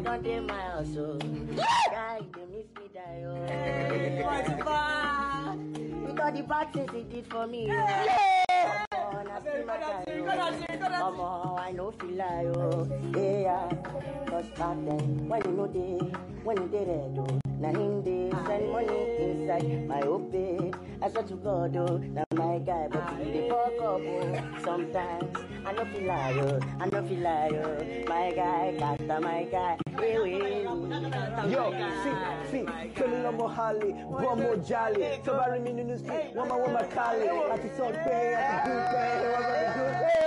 don't dey my house, oh. Guy, they miss me, die, oh. With all the bad things he did for me, I know feel like, oh, yeah. Cause back then, when you did it, oh, now him they send money inside my OP. I swear to God, oh, now my guy, but he dey fuck up, oh. Sometimes I no feel like, oh, my guy, kata my guy, Yo, see, killing no more Holly, one more jolly. Somebody me in the street, one more Kali. I can talk pay, I can do pay,